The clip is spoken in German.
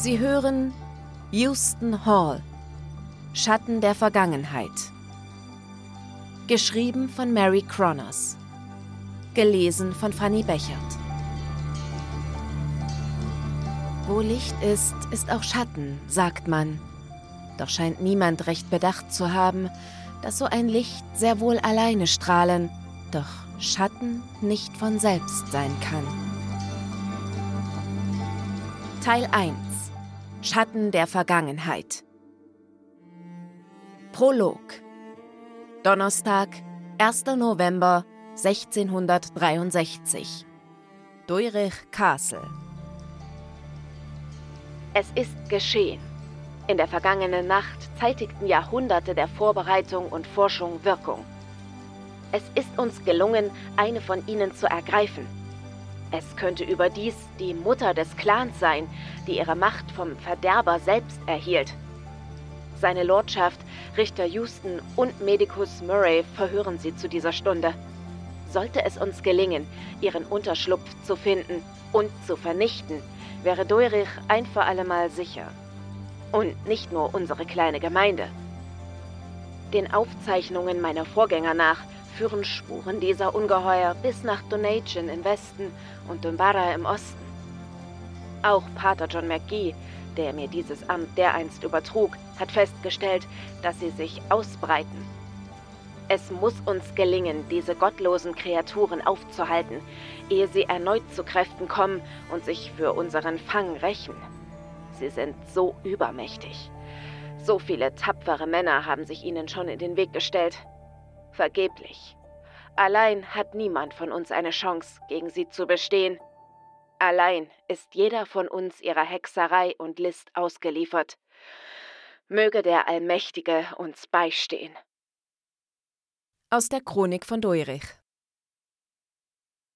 Sie hören Houston Hall, Schatten der Vergangenheit. Geschrieben von Mary Cronos. Gelesen von Fanny Bechert. Wo Licht ist, ist auch Schatten, sagt man. Doch scheint niemand recht bedacht zu haben, dass so ein Licht sehr wohl alleine strahlen, doch Schatten nicht von selbst sein kann. Teil 1: Schatten der Vergangenheit. Prolog. Donnerstag, 1. November 1663. Duirich Castle. Es ist geschehen. In der vergangenen Nacht zeitigten Jahrhunderte der Vorbereitung und Forschung Wirkung. Es ist uns gelungen, eine von ihnen zu ergreifen. Es könnte überdies die Mutter des Clans sein, die ihre Macht vom Verderber selbst erhielt. Seine Lordschaft, Richter Houston und Medicus Murray verhören sie zu dieser Stunde. Sollte es uns gelingen, ihren Unterschlupf zu finden und zu vernichten, wäre Duirich ein für allemal sicher. Und nicht nur unsere kleine Gemeinde. Den Aufzeichnungen meiner Vorgänger nach führen Spuren dieser Ungeheuer bis nach Donation im Westen und Dumbara im Osten. Auch Pater John McGee, der mir dieses Amt dereinst übertrug, hat festgestellt, dass sie sich ausbreiten. Es muss uns gelingen, diese gottlosen Kreaturen aufzuhalten, ehe sie erneut zu Kräften kommen und sich für unseren Fang rächen. Sie sind so übermächtig. So viele tapfere Männer haben sich ihnen schon in den Weg gestellt. Vergeblich. Allein hat niemand von uns eine Chance, gegen sie zu bestehen. Allein ist jeder von uns ihrer Hexerei und List ausgeliefert. Möge der Allmächtige uns beistehen. Aus der Chronik von Duirich.